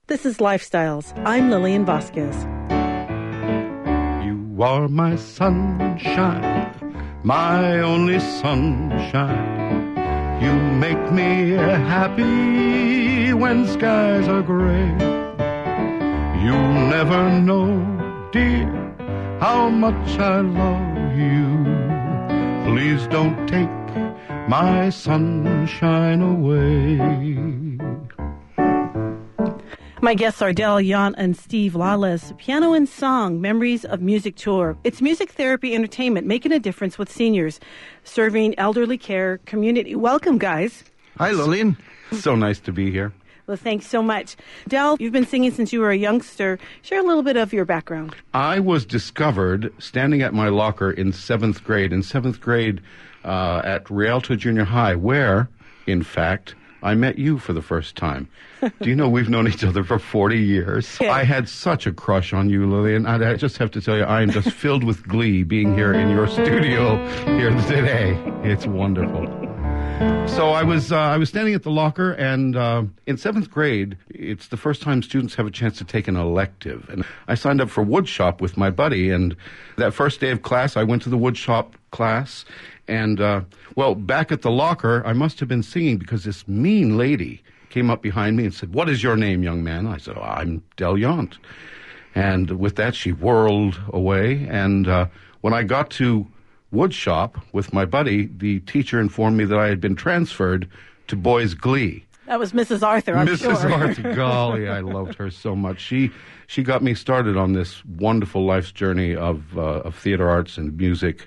This is Lifestyles. I'm Lillian Vasquez. You are my sunshine, my only sunshine. You make me happy when skies are gray. You'll never know, dear, how much I love you. Please don't take my sunshine away. My guests are Del Yount and Steve Lawless. Piano and Song, Memories of Music Tour. It's music therapy entertainment, making a difference with seniors, serving elderly care community. Welcome, guys. Hi, Lillian. So nice to be here. Well, thanks so much. Del, you've been singing since you were a youngster. Share a little bit of your background. I was discovered standing at my locker in 7th grade. In 7th grade at Rialto Junior High, where, in fact, I met you for the first time. Do you know we've known each other for 40 years? Yeah. I had such a crush on you, Lillian. I just have to tell you, I am just filled with glee being here in your studio here today. It's wonderful. So I was standing at the locker, and in 7th grade, it's the first time students have a chance to take an elective. And I signed up for woodshop with my buddy, and that first day of class, I went to the woodshop class. And, back at the locker, I must have been singing because this mean lady came up behind me and said, "What is your name, young man?" I said, "I'm Del Yount." And with that, she whirled away. And when I got to woodshop with my buddy, the teacher informed me that I had been transferred to Boys Glee. That was Mrs. Arthur, I'm sure. Mrs. Arthur, golly, I loved her so much. She got me started on this wonderful life's journey of theater arts and music.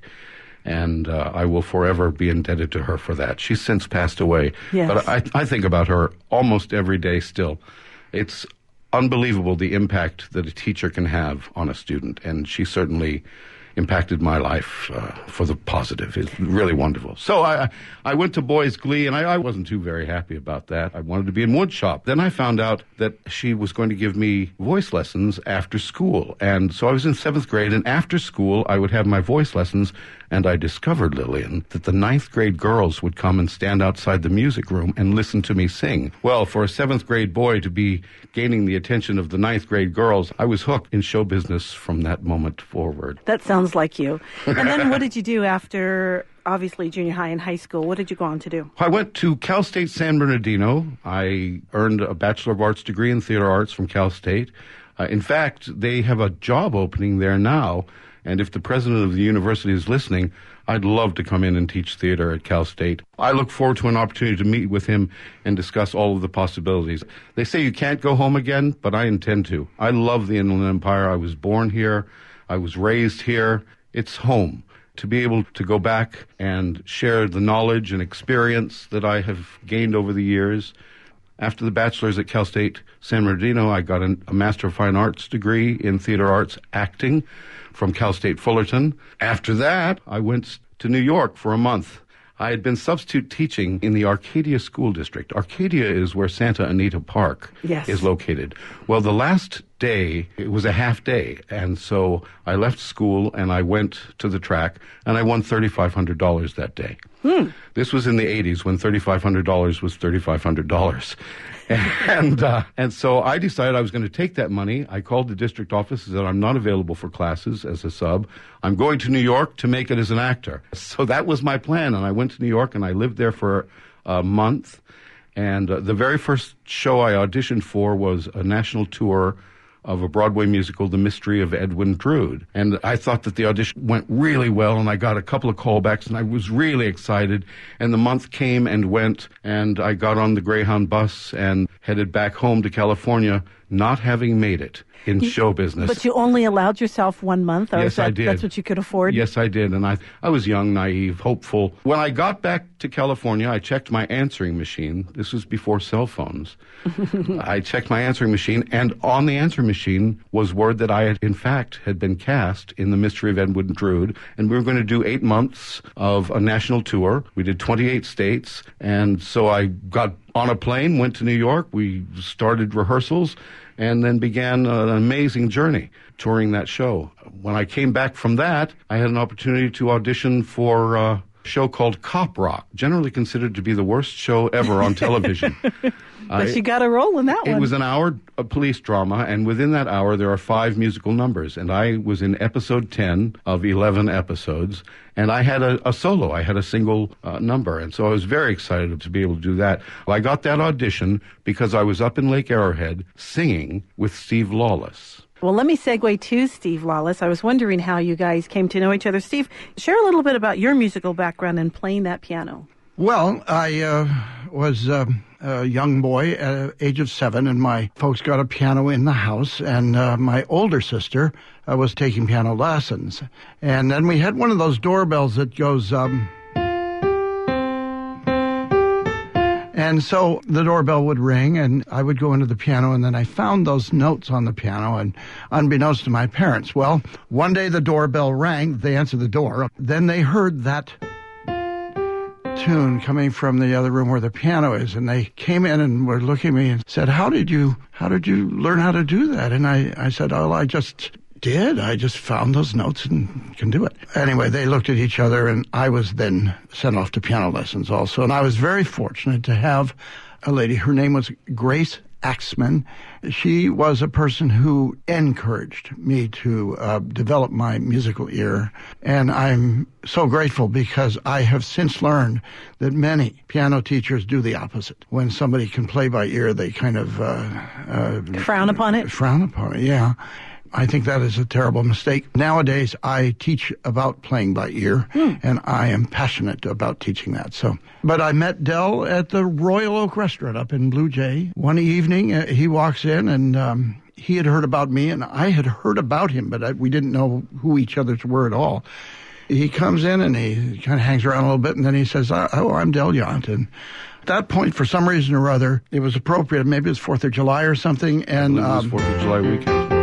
And I will forever be indebted to her for that. She's since passed away. Yes. But I think about her almost every day still. It's unbelievable the impact that a teacher can have on a student. And she certainly impacted my life for the positive. It's really wonderful. So I went to Boys Glee, and I wasn't too very happy about that. I wanted to be in woodshop. Then I found out that she was going to give me voice lessons after school. And so I was in 7th grade, and after school, I would have my voice lessons, and I discovered, Lillian, that the 9th grade girls would come and stand outside the music room and listen to me sing. Well, for a 7th grade boy to be gaining the attention of the 9th grade girls, I was hooked in show business from that moment forward. That sounds like you. And then what did you do after, obviously, junior high and high school? What did you go on to do? I went to Cal State San Bernardino. I earned a Bachelor of Arts degree in theater arts from Cal State. In fact, they have a job opening there now. And if the president of the university is listening, I'd love to come in and teach theater at Cal State. I look forward to an opportunity to meet with him and discuss all of the possibilities. They say you can't go home again, but I intend to. I love the Inland Empire. I was born here. I was raised here. It's home. To be able to go back and share the knowledge and experience that I have gained over the years. After the bachelor's at Cal State San Bernardino, I got a Master of Fine Arts degree in theater arts acting from Cal State Fullerton. After that, I went to New York for a month. I had been substitute teaching in the Arcadia School District. Arcadia is where Santa Anita Park is located. Well, the last day, it was a half day, and so I left school and I went to the track, and I won $3,500 that day. This was in the 80s when $3,500 was $3,500. And so I decided I was going to take that money. I called the district office and said, "I'm not available for classes as a sub. I'm going to New York to make it as an actor." So that was my plan, and I went to New York, and I lived there for a month. And the very first show I auditioned for was a national tour of a Broadway musical, The Mystery of Edwin Drood. And I thought that the audition went really well, and I got a couple of callbacks, and I was really excited. And the month came and went, and I got on the Greyhound bus and headed back home to California, not having made it in show business. But you only allowed yourself 1 month? Or Yes, I did. That's what you could afford? Yes, I did. And I was young, naive, hopeful. When I got back to California, I checked my answering machine. This was before cell phones. I checked my answering machine, and on the answering machine was word that I had, in fact, had been cast in The Mystery of Edwin Drood, and we were going to do 8 months of a national tour. We did 28 states, and so I got on a plane, went to New York. We started rehearsals, and then began an amazing journey touring that show. When I came back from that, I had an opportunity to audition for show called Cop Rock, generally considered to be the worst show ever on television. But you got a role in that one. It was an hour police drama, and within that hour there are 5 musical numbers. And I was in episode 10 of 11 episodes, and I had a solo. I had a single number, and so I was very excited to be able to do that. Well, I got that audition because I was up in Lake Arrowhead singing with Steve Lawless. Well, let me segue to Steve Lawless. I was wondering how you guys came to know each other. Steve, share a little bit about your musical background and playing that piano. Well, I was a young boy at the age of 7, and my folks got a piano in the house, and my older sister was taking piano lessons. And then we had one of those doorbells that goes... And so the doorbell would ring, and I would go into the piano, and then I found those notes on the piano, and unbeknownst to my parents, well, one day the doorbell rang, they answered the door, then they heard that tune coming from the other room where the piano is, and they came in and were looking at me and said, how did you learn how to do that? And I said, oh, I just found those notes and can do it. Anyway, they looked at each other, and I was then sent off to piano lessons also. And I was very fortunate to have a lady, her name was Grace Axman. She was a person who encouraged me to develop my musical ear. And I'm so grateful because I have since learned that many piano teachers do the opposite. When somebody can play by ear, they kind of... frown upon it? Frown upon it, yeah. I think that is a terrible mistake. Nowadays, I teach about playing by ear, and I am passionate about teaching that. But I met Del at the Royal Oak Restaurant up in Blue Jay. One evening, he walks in, and he had heard about me, and I had heard about him, but we didn't know who each other's were at all. He comes in, and he kind of hangs around a little bit, and then he says, oh, I'm Del Yount. And at that point, for some reason or other, it was appropriate. Maybe it was 4th of July or something. And it was 4th of July weekend.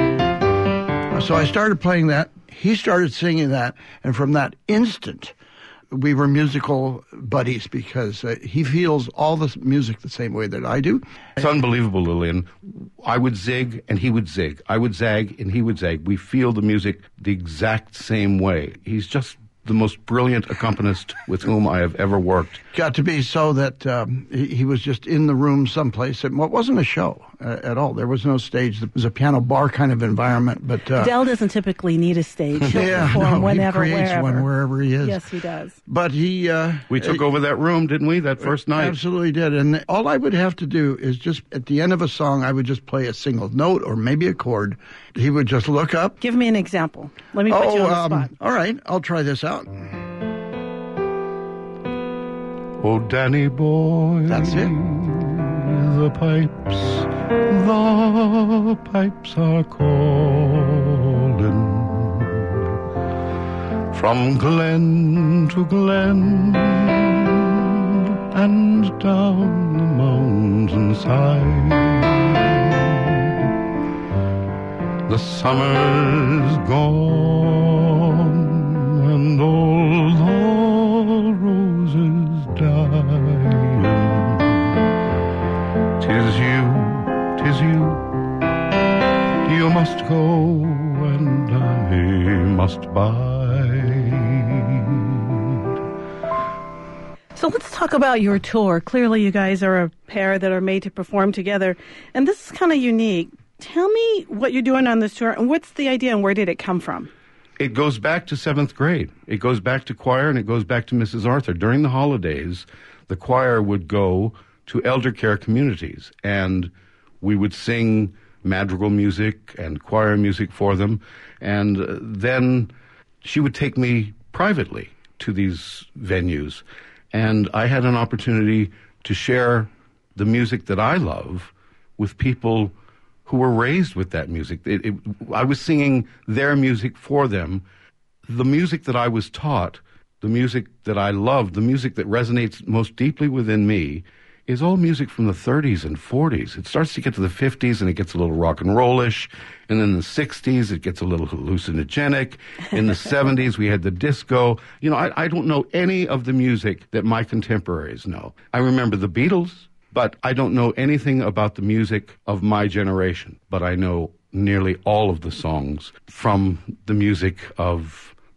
So I started playing that. He started singing that. And from that instant, we were musical buddies because he feels all the music the same way that I do. It's unbelievable, Lillian. I would zig and he would zig. I would zag and he would zag. We feel the music the exact same way. He's just the most brilliant accompanist with whom I have ever worked. Got to be so that he was just in the room someplace. It wasn't a show at all. There was no stage. It was a piano bar kind of environment. But Del doesn't typically need a stage. He'll perform whenever, he creates one wherever he is. Yes, he does. But he... we took over that room, didn't we, that first night? Absolutely did. And all I would have to do is just, at the end of a song, I would just play a single note or maybe a chord. He would just look up. Give me an example. Let me put you on the spot. All right, I'll try this out. Oh, Danny boy. That's it. The pipes are calling from glen to glen and down the mountainside. The summer's gone and all the roses dying. 'Tis you, you must go and I must bide. So let's talk about your tour. Clearly you guys are a pair that are made to perform together, and this is kind of unique. Tell me what you're doing on this tour, and what's the idea, and where did it come from? It goes back to 7th grade. It goes back to choir, and it goes back to Mrs. Arthur. During the holidays, the choir would go to elder care communities, and we would sing madrigal music and choir music for them. And then she would take me privately to these venues, and I had an opportunity to share the music that I love with people who were raised with that music. I was singing their music for them. The music that I was taught, the music that I loved, the music that resonates most deeply within me, is all music from the 30s and 40s. It starts to get to the 50s, and it gets a little rock and rollish. And then in the 60s, it gets a little hallucinogenic. In the 70s, we had the disco. You know, I don't know any of the music that my contemporaries know. I remember the Beatles, but I don't know anything about the music of my generation. But I know nearly all of the songs from the music of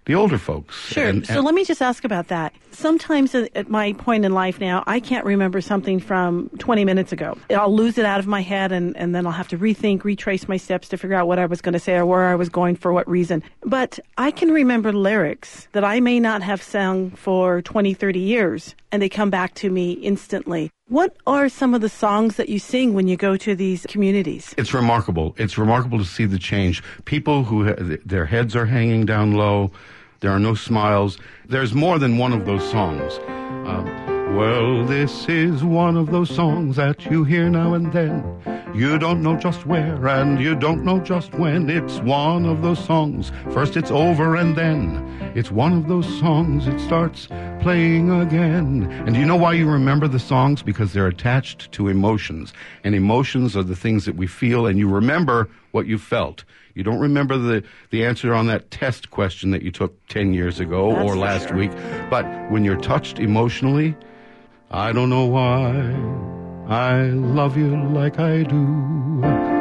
the older folks. Sure. So let me just ask about that. Sometimes at my point in life now, I can't remember something from 20 minutes ago. I'll lose it out of my head, and then I'll have to retrace my steps to figure out what I was going to say or where I was going for what reason. But I can remember lyrics that I may not have sung for 20, 30 years, and they come back to me instantly. What are some of the songs that you sing when you go to these communities? It's remarkable. It's remarkable to see the change. People who their heads are hanging down low. There are no smiles. There's more than one of those songs. Well, this is one of those songs that you hear now and then. You don't know just where and you don't know just when. It's one of those songs. First it's over and then it's one of those songs. It starts playing again. And do you know why you remember the songs? Because they're attached to emotions. And emotions are the things that we feel, and you remember what you felt. You don't remember the answer on that test question that you took 10 years ago or last week. But when you're touched emotionally, I don't know why I love you like I do.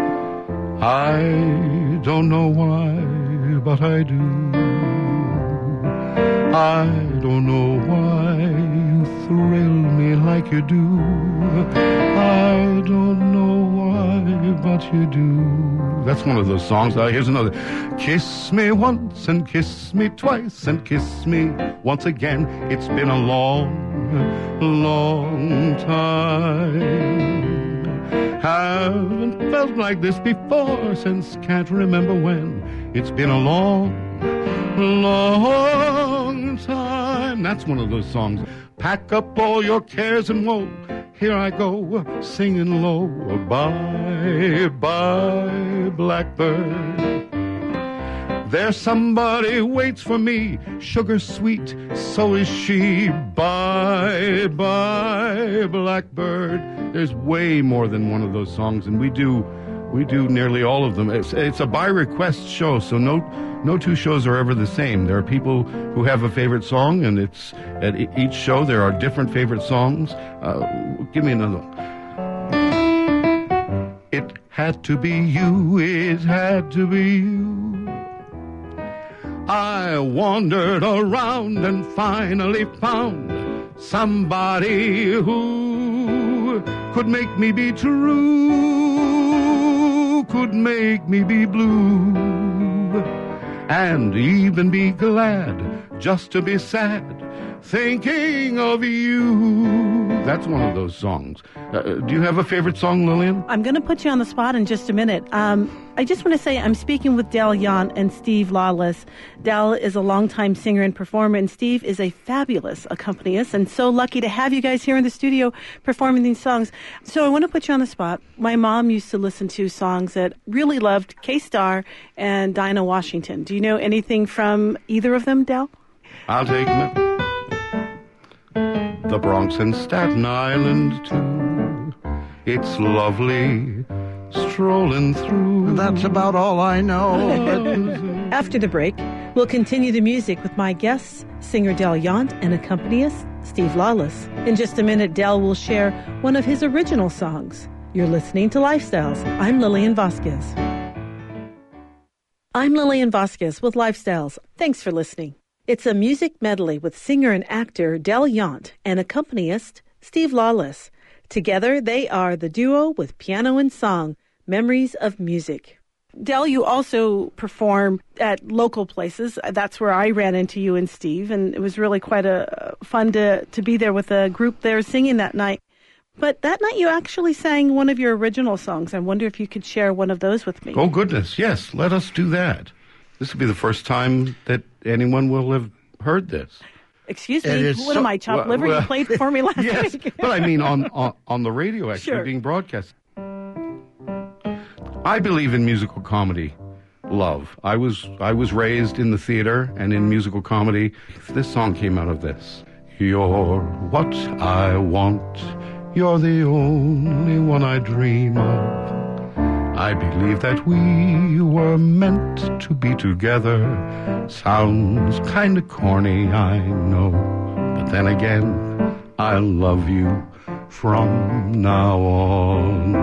I don't know why, but I do. I don't know why you thrill me like you do. I don't know why, but you do. That's one of those songs. Here's another. Kiss me once and kiss me twice and kiss me once again. It's been a long, long time. Haven't felt like this before since can't remember when. It's been a long, long time. That's one of those songs. Pack up all your cares and woe. Here I go, singing low. Bye, bye, blackbird. There's somebody waits for me, sugar sweet, so is she. Bye, bye, blackbird. There's way more than one of those songs, and we do nearly all of them. It's a by request show, so no two shows are ever the same. There are people who have a favorite song, and it's at each show there are different favorite songs. Give me another one. It had to be you, it had to be you. I wandered around and finally found somebody who could make me be true, could make me be blue, and even be glad just to be sad, thinking of you. That's one of those songs. Do you have a favorite song, Lillian? I'm going to put you on the spot in just a minute. I just want to say I'm speaking with Del Yount and Steve Lawless. Del is a longtime singer and performer, and Steve is a fabulous accompanist, and so lucky to have you guys here in the studio performing these songs. So I want to put you on the spot. My mom used to listen to songs that really loved K-Star and Dinah Washington. Do you know anything from either of them, Del? I'll take the Bronx and Staten Island, too. It's lovely strolling through. That's about all I know. After the break, we'll continue the music with my guests, singer Del Yount and accompanist Steve Lawless. In just a minute, Del will share one of his original songs. You're listening to Lifestyles. I'm Lillian Vasquez. I'm Lillian Vasquez with Lifestyles. Thanks for listening. It's a music medley with singer and actor Del Yount and accompanist Steve Lawless. Together, they are the duo with piano and song, Memories of Music. Del, you also perform at local places. That's where I ran into you and Steve, and it was really quite fun to be there with a group there singing that night. But that night you actually sang one of your original songs. I wonder if you could share one of those with me. Oh, goodness, yes, let us do that. This will be the first time that anyone will have heard this. Excuse me, what am I, chopped liver? You played for me last week. But I mean on the radio, actually, being broadcast. I believe in musical comedy, love. I was raised in the theater and in musical comedy. This song came out of this. You're what I want. You're the only one I dream of. I believe that we were meant to be together. Sounds kinda corny, I know. But then again, I love you from now on.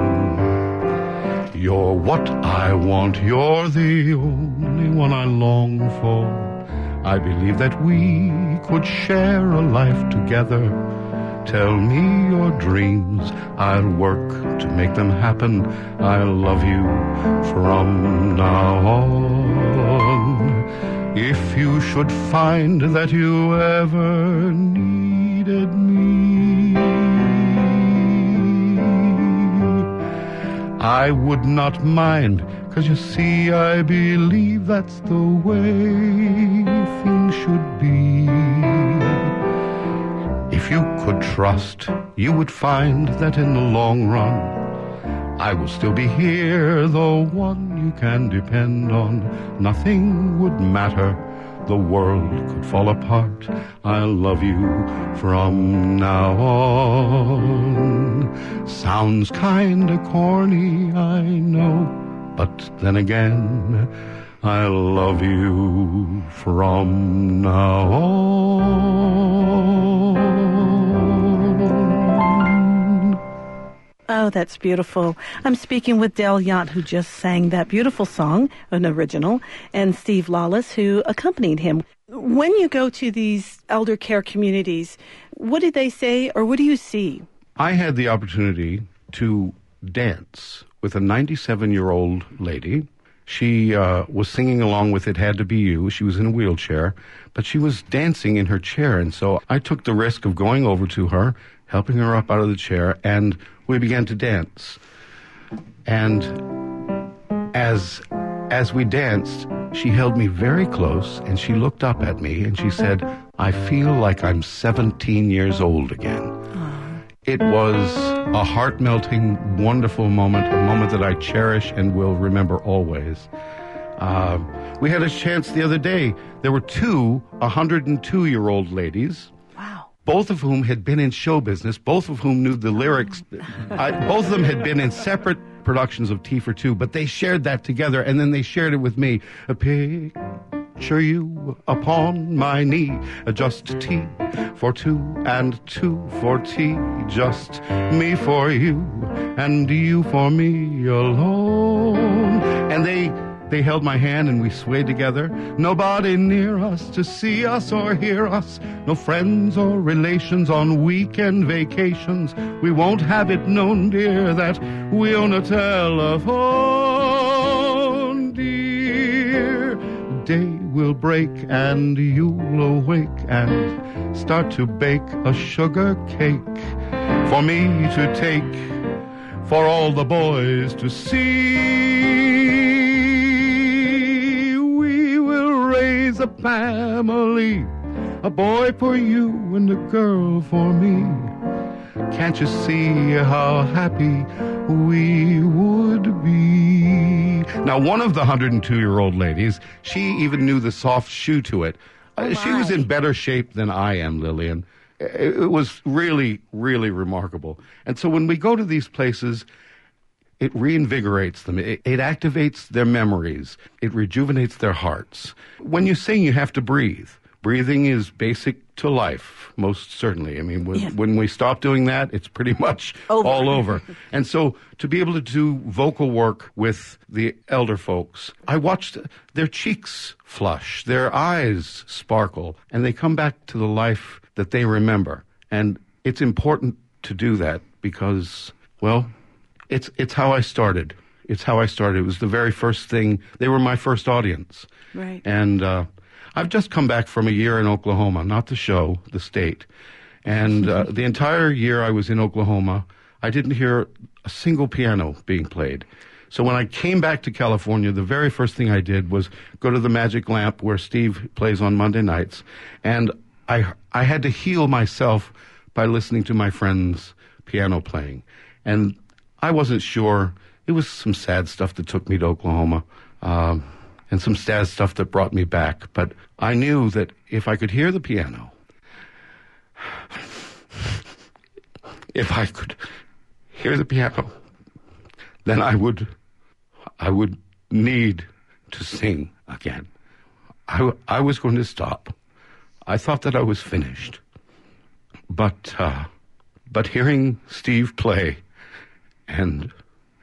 You're what I want. You're the only one I long for. I believe that we could share a life together. Tell me your dreams, I'll work to make them happen. I'll love you from now on. If you should find that you ever needed me, I would not mind, 'cause you see, I believe that's the way things should be. If you could trust, you would find that in the long run, I will still be here, the one you can depend on. Nothing would matter, the world could fall apart. I'll love you from now on. Sounds kinda corny, I know, but then again, I love you from now on. Oh, that's beautiful. I'm speaking with Del Yount, who just sang that beautiful song, an original, and Steve Lawless, who accompanied him. When you go to these elder care communities, what did they say, or what do you see? I had the opportunity to dance with a 97-year-old lady. She was singing along with It Had to Be You. She was in a wheelchair, but she was dancing in her chair. And so I took the risk of going over to her, helping her up out of the chair, and we began to dance. And as we danced, she held me very close, and she looked up at me, and she said, I feel like I'm 17 years old again. It was a heart-melting, wonderful moment, a moment that I cherish and will remember always. We had a chance the other day. There were two 102-year-old ladies. Wow. Both of whom had been in show business, both of whom knew the lyrics. Both of them had been in separate productions of Tea for Two, but they shared that together, and then they shared it with me. A picture you upon my knee, just tea for two and two for tea, just me for you and you for me alone. And they held my hand and we swayed together. Nobody near us to see us or hear us. No friends or relations on weekend vacations. We won't have it known, dear, that we own a telephone, dear. The day will break and you'll awake and start to bake a sugar cake for me to take, for all the boys to see. A family, a boy for you and a girl for me. Can't you see how happy we would be? Now, one of the 102-year-old ladies, she even knew the soft shoe to it. She was in better shape than I am, Lillian. It was really, really remarkable. And so when we go to these places, it reinvigorates them. It activates their memories. It rejuvenates their hearts. When you sing, you have to breathe. Breathing is basic to life, most certainly. I mean, when we stop doing that, it's pretty much all over. And so to be able to do vocal work with the elder folks, I watched their cheeks flush, their eyes sparkle, and they come back to the life that they remember. And it's important to do that because, well, It's how I started. It's how I started. It was the very first thing. They were my first audience. Right. And I've just come back from a year in Oklahoma, not the show, the state. And the entire year I was in Oklahoma, I didn't hear a single piano being played. So when I came back to California, the very first thing I did was go to the Magic Lamp where Steve plays on Monday nights. And I had to heal myself by listening to my friends' piano playing. And I wasn't sure. It was some sad stuff that took me to Oklahoma, and some sad stuff that brought me back. But I knew that if I could hear the piano, if I could hear the piano, then I would need to sing again. I was going to stop. I thought that I was finished. But hearing Steve play, and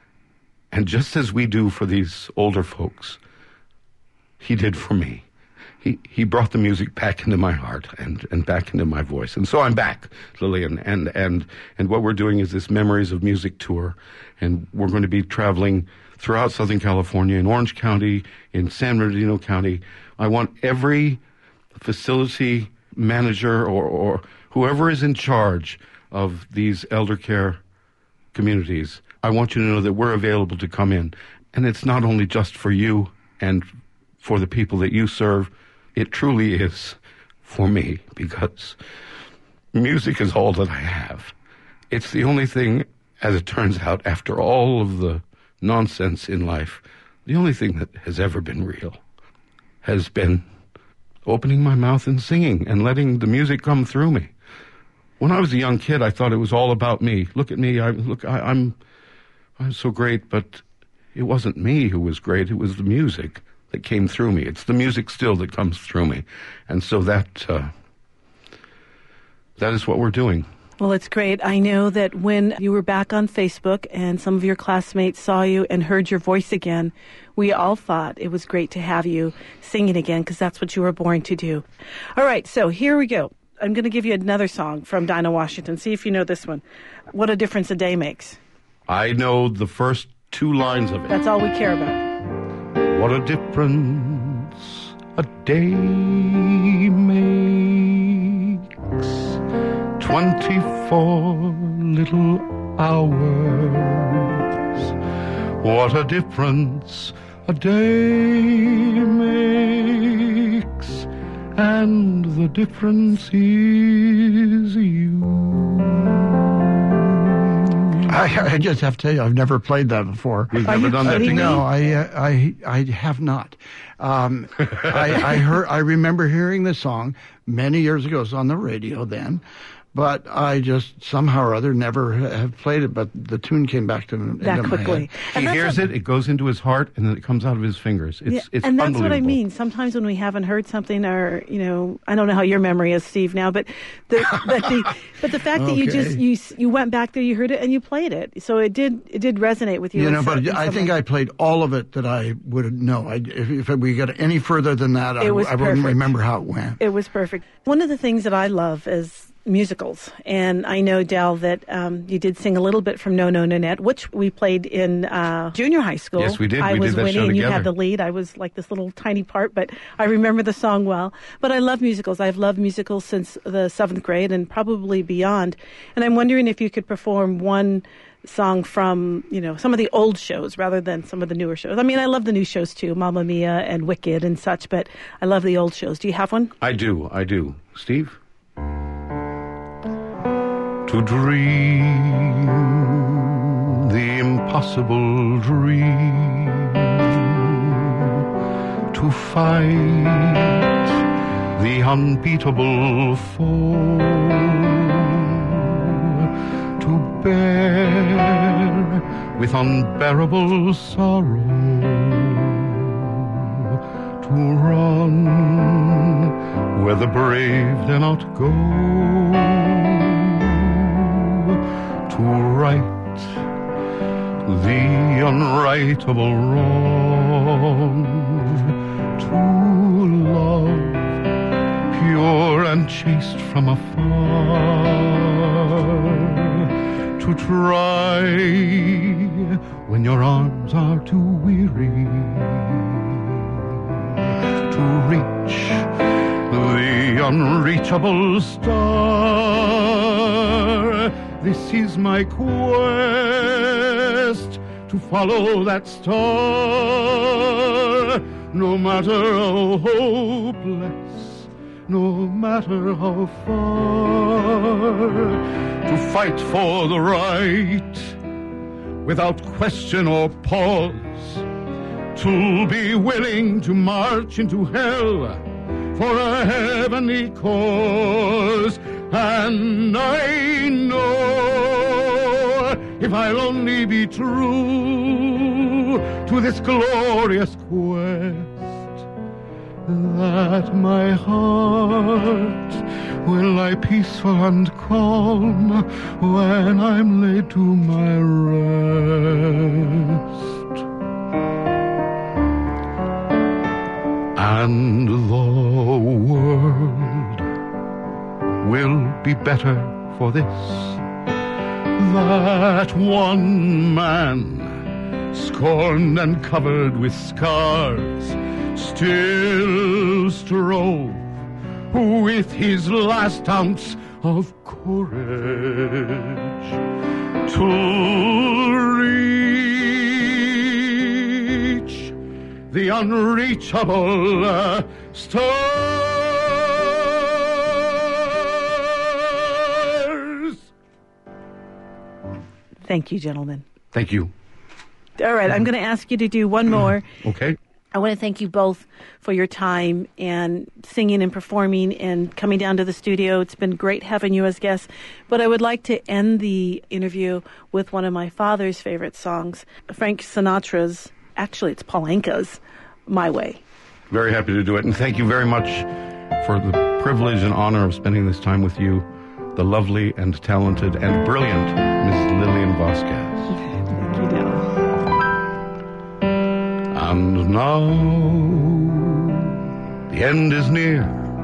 just as we do for these older folks, he did for me. he brought the music back into my heart and back into my voice. And so I'm back, Lillian. And what we're doing is this Memories of Music tour. And we're going to be traveling throughout Southern California, in Orange County, in San Bernardino County. I want every facility manager or whoever is in charge of these elder care communities, I want you to know that we're available to come in. And it's not only just for you and for the people that you serve. It truly is for me, because music is all that I have. It's the only thing, as it turns out, after all of the nonsense in life, the only thing that has ever been real has been opening my mouth and singing and letting the music come through me. When I was a young kid, I thought it was all about me. Look at me. I'm so great, but it wasn't me who was great. It was the music that came through me. It's the music still that comes through me. And so that is what we're doing. Well, it's great. I know that when you were back on Facebook and some of your classmates saw you and heard your voice again, we all thought it was great to have you singing again, because that's what you were born to do. All right, so here we go. I'm going to give you another song from Dinah Washington. See if you know this one. What a Difference a Day Makes. I know the first two lines of it. That's all we care about. What a difference a day makes. 24 little hours. What a difference a day makes. And the difference is you. I just have to tell you, I've never played that before. You've never done that together? No, I have not. I remember hearing the song many years ago. It was on the radio then. But I just somehow or other never have played it, but the tune came back to me that quickly. He hears it goes into his heart, and then it comes out of his fingers. It's and that's what I mean. Sometimes when we haven't heard something, or I don't know how your memory is, Steve, now, but the fact that you went back there, you heard it, and you played it, so it did resonate with you. But I think I played all of it that I would know. If we got any further than that, I wouldn't remember how it went. It was perfect. One of the things that I love is musicals, and I know, Del, that you did sing a little bit from No No Nanette, which we played in junior high school. Yes, we did. I was did that Winnie, show and together. You had the lead. I was like this little tiny part, but I remember the song well. But I love musicals. I've loved musicals since the 7th grade and probably beyond. And I'm wondering if you could perform one song from, some of the old shows rather than some of the newer shows. I mean, I love the new shows too, Mamma Mia and Wicked and such, but I love the old shows. Do you have one? I do. Steve? To dream the impossible dream, to fight the unbeatable foe, to bear with unbearable sorrow, to run where the brave dare not go, to right the unrightable wrong, to love pure and chaste from afar, to try when your arms are too weary, to reach the unreachable star. This is my quest, to follow that star, no matter how hopeless, no matter how far, to fight for the right without question or pause, to be willing to march into hell for a heavenly cause. And I know if I'll only be true to this glorious quest, that my heart will lie peaceful and calm when I'm laid to my rest. And though be better for this. That one man, scorned and covered with scars, still strove with his last ounce of courage to reach the unreachable stars. Thank you, gentlemen. Thank you. All right, I'm going to ask you to do one more. Okay. I want to thank you both for your time and singing and performing and coming down to the studio. It's been great having you as guests. But I would like to end the interview with one of my father's favorite songs, Frank Sinatra's, actually it's Paul Anka's, My Way. Very happy to do it. And thank you very much for the privilege and honor of spending this time with you, the lovely and talented and brilliant Miss Lillian Vasquez. Thank you, Dale. And now the end is near,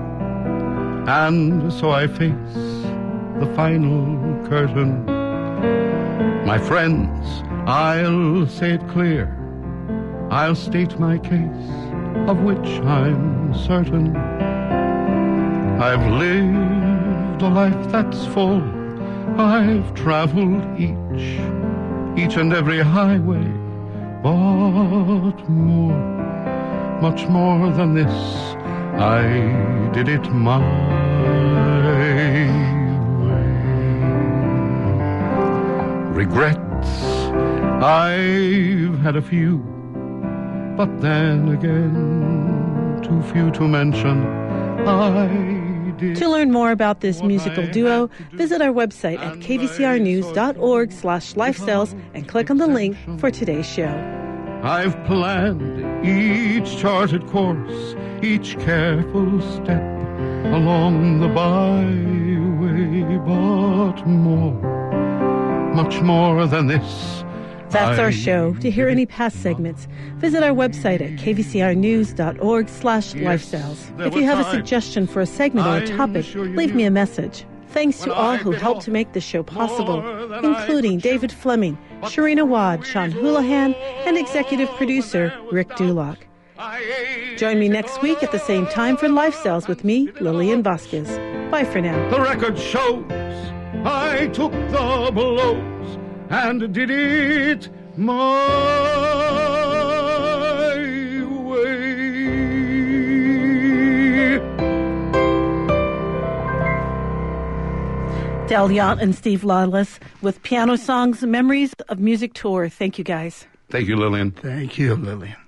and so I face the final curtain. My friends, I'll say it clear, I'll state my case, of which I'm certain. I've lived a life that's full, I've traveled each and every highway, but more, much more than this, I did it my way. Regrets, I've had a few, but then again, too few to mention. To learn more about this musical duo, visit our website at kvcrnews.org/lifestyles and click on the link for today's show. I've planned each charted course, each careful step along the byway, but more, much more than this. That's our show. To hear any past segments, visit our website at kvcrnews.org/lifestyles. If you have a suggestion for a segment or a topic, leave me a message. Thanks to all who helped to make this show possible, including David Fleming, Sharina Wad, Sean Houlihan, and executive producer Rick Dulock. Join me next week at the same time for Lifestyles with me, Lillian Vasquez. Bye for now. The record shows I took the blows and did it my way. Del Yount and Steve Lawless with Piano Songs, Memories of Music Tour. Thank you, guys. Thank you, Lillian. Thank you, Lillian.